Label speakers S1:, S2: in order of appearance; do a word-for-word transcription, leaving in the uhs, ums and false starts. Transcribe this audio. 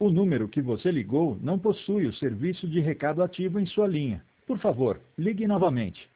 S1: O número que você ligou não possui o serviço de recado ativo em sua linha. Por favor, ligue novamente.